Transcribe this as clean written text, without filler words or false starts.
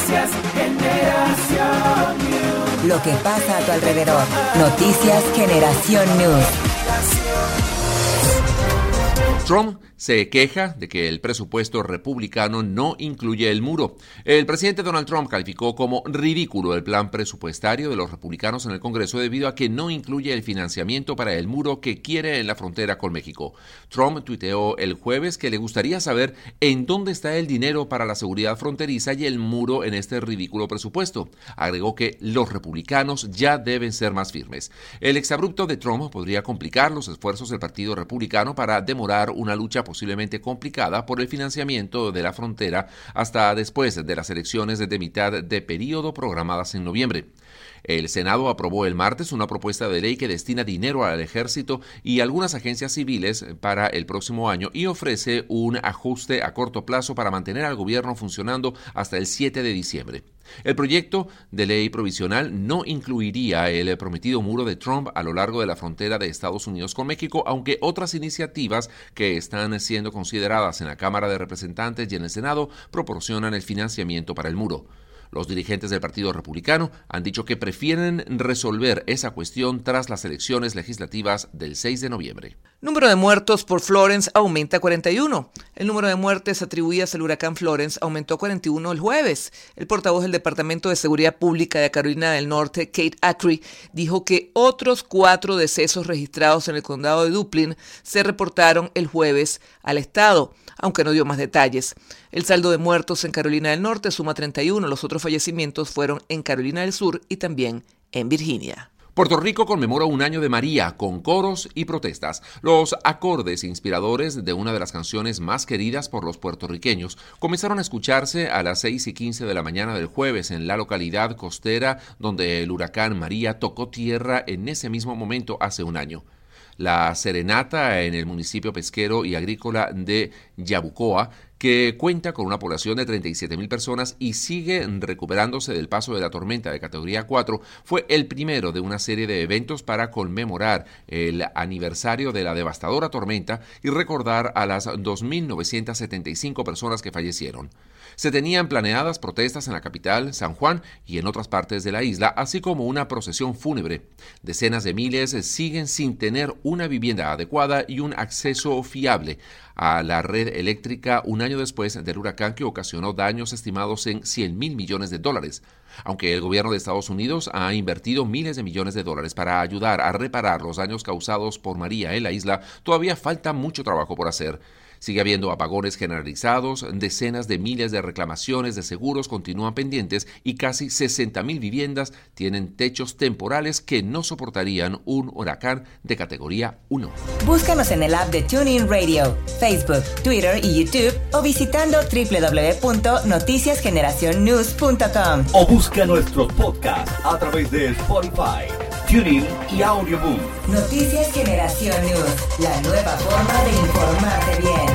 Noticias Generación News. Lo que pasa a tu alrededor. Noticias Generación News. Trump se queja de que el presupuesto republicano no incluye el muro. El presidente Donald Trump calificó como ridículo el plan presupuestario de los republicanos en el Congreso debido a que no incluye el financiamiento para el muro que quiere en la frontera con México. Trump tuiteó el jueves que le gustaría saber en dónde está el dinero para la seguridad fronteriza y el muro en este ridículo presupuesto. Agregó que los republicanos ya deben ser más firmes. El exabrupto de Trump podría complicar los esfuerzos del Partido Republicano para demorar una lucha posiblemente complicada por el financiamiento de la frontera hasta después de las elecciones de mitad de periodo programadas en noviembre. El Senado aprobó el martes una propuesta de ley que destina dinero al ejército y algunas agencias civiles para el próximo año y ofrece un ajuste a corto plazo para mantener al gobierno funcionando hasta el 7 de diciembre. El proyecto de ley provisional no incluiría el prometido muro de Trump a lo largo de la frontera de Estados Unidos con México, aunque otras iniciativas que están siendo consideradas en la Cámara de Representantes y en el Senado proporcionan el financiamiento para el muro. Los dirigentes del Partido Republicano han dicho que prefieren resolver esa cuestión tras las elecciones legislativas del 6 de noviembre. Número de muertos por Florence aumenta a 41. El número de muertes atribuidas al huracán Florence aumentó a 41 el jueves. El portavoz del Departamento de Seguridad Pública de Carolina del Norte, Kate Acree, dijo que otros 4 decesos registrados en el condado de Duplin se reportaron el jueves al estado, aunque no dio más detalles. El saldo de muertos en Carolina del Norte suma 31. Los otros fallecimientos fueron en Carolina del Sur y también en Virginia. Puerto Rico conmemora un año de María con coros y protestas. Los acordes inspiradores de una de las canciones más queridas por los puertorriqueños comenzaron a escucharse a las 6:15 de la mañana del jueves en la localidad costera donde el huracán María tocó tierra en ese mismo momento hace un año. La serenata en el municipio pesquero y agrícola de Yabucoa, que cuenta con una población de 37,000 personas y sigue recuperándose del paso de la tormenta de categoría 4, fue el primero de una serie de eventos para conmemorar el aniversario de la devastadora tormenta y recordar a las 2,975 personas que fallecieron. Se tenían planeadas protestas en la capital, San Juan, y en otras partes de la isla, así como una procesión fúnebre. Decenas de miles siguen sin tener una vivienda adecuada y un acceso fiable a la red eléctrica un año después del huracán que ocasionó daños estimados en $100,000 millones. Aunque el gobierno de Estados Unidos ha invertido miles de millones de dólares para ayudar a reparar los daños causados por María en la isla, todavía falta mucho trabajo por hacer. Sigue habiendo apagones generalizados, decenas de miles de reclamaciones de seguros continúan pendientes y casi 60,000 viviendas tienen techos temporales que no soportarían un huracán de categoría 1. Búscanos en el app de TuneIn Radio, Facebook, Twitter y YouTube o visitando www.noticiasgeneracionnews.com. O busca nuestros podcasts a través de Spotify, TuneIn y Audioboom. Noticias Generación News, la nueva forma de informarte bien.